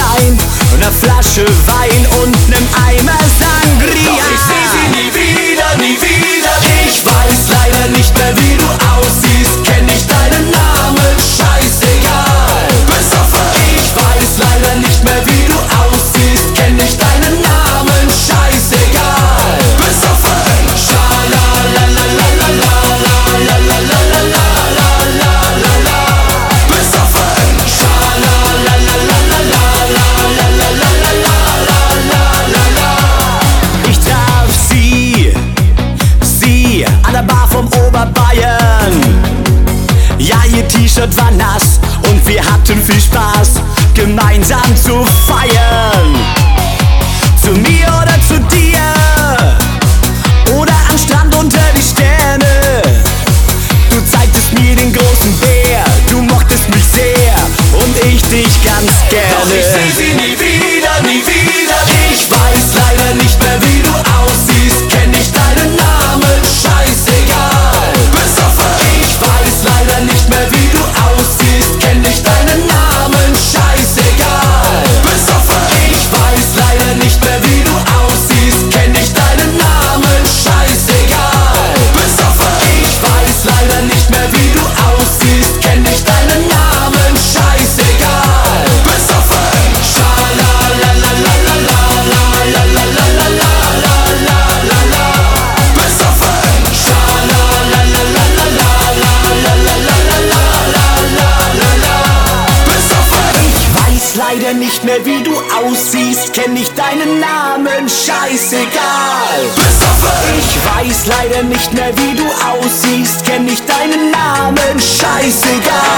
Schein, einer Flasche Wein und nem Eimer Sangria. Doch ich seh sie nie wieder, nie wieder. Ich weiß leider nicht mehr, wie du aussiehst. Kenn nicht deinen Namen, scheißegal. Besoffen. Ich weiß leider nicht mehr, wie du aussiehst. Kenn nicht deinen Namen, scheißegal. Besoffen. Ich traf sie an der Bar vom Oberbayern. Ja, ihr T-Shirt war nass und wir hatten viel Spaß, gemeinsam zu feiern. Zu mir oder zu dir, oder am Strand unter die Sterne. Du zeigtest mir den großen Bär, du mochtest mich sehr und ich dich ganz gerne. Doch ich seh sie nie wieder, nie wieder. Ich weiß leider nicht mehr, wie du aussiehst. Kenn nicht deinen Namen, scheißegal. Besoffen. Ich weiß leider nicht mehr, wie du aussiehst. Kenn nicht deinen Namen, scheißegal. Besoffen. Ich weiß leider nicht mehr, wie du aussiehst. Kenn nicht deinen Namen, scheißegal. Besoffen. Ich weiß leider nicht mehr, wie du aussiehst. Kenn nicht deinen Namen, scheißegal. Besoffen. Leider nicht mehr, wie du aussiehst, kenn ich deinen Namen, scheißegal. Besoffen. Ich weiß leider nicht mehr, wie du aussiehst, kenn ich deinen Namen, scheißegal.